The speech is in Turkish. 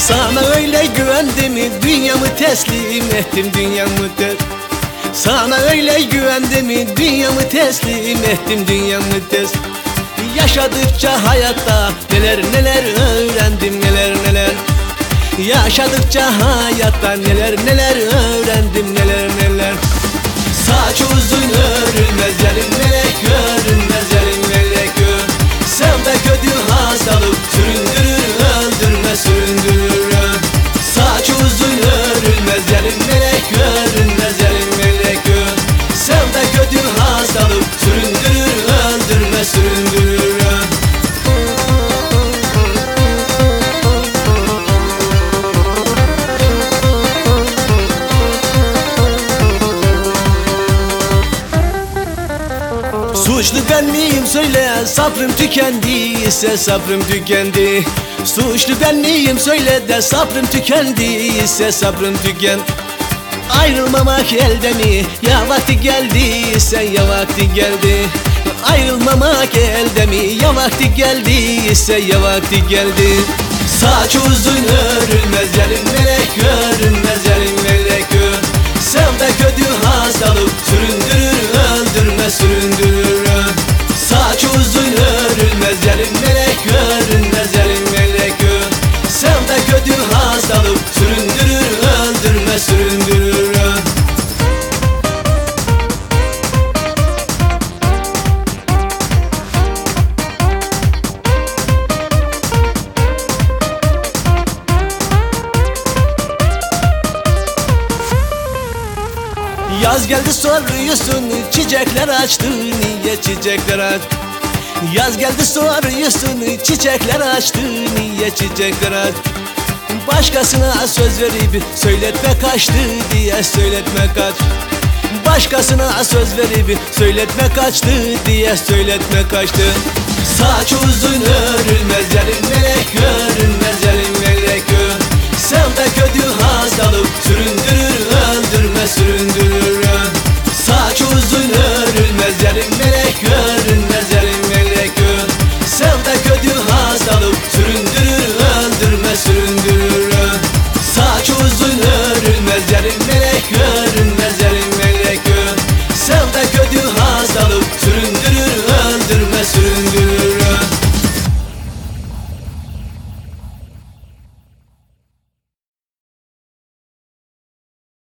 Sana öyle güvendim, dünyamı teslim ettim, dünyamı Sana öyle güvendim, dünyamı teslim ettim, dünyamı Yaşadıkça hayatta neler neler öğrendim, neler neler. Yaşadıkça hayatta neler neler öğrendim, neler neler. Saç uzun örülmez, yarın melek görünmez, yarın melek gör. Sevde kötü hastalık, süründürür, öldürmez, süründürür. Saç uzun örülmez, yarın melek görünmez, yarın melek gör. Sevde kötü hastalık, süründürür, öldürmez, süründürür. Suçlu ben miyim söyle, sabrım tükendiyse, sabrım tükendi. Suçlu ben miyim söyle de sabrım tükendiyse, sabrım tüken. Ayrılmamak elde mi, ya vakti geldiyse, ya vakti geldi. Ayrılmamak elde mi, ya vakti geldiyse, ya vakti geldi. Saç uzun örülmez, yarın melek görünmez, yarın melek gör. Sevde kötü hastalık, süründürür, öldürmez, süründürür. Saç uzun örülmez, yarın melek görünmez, yarın melek gör. Sevde kötü hastalık, süründürür, öldürmez, süründürür. Yaz geldi soruyorsun, çiçekler açtı, niye çiçekler aç? Yaz geldi soruyorsun, çiçekler açtı, niye çiçekler aç? Başkasına söz verip söyletme kaçtı diye, söyletme kaç. Başkasına söz verip söyletme kaçtı diye, söyletme kaçtı. Saç uzun örülmez,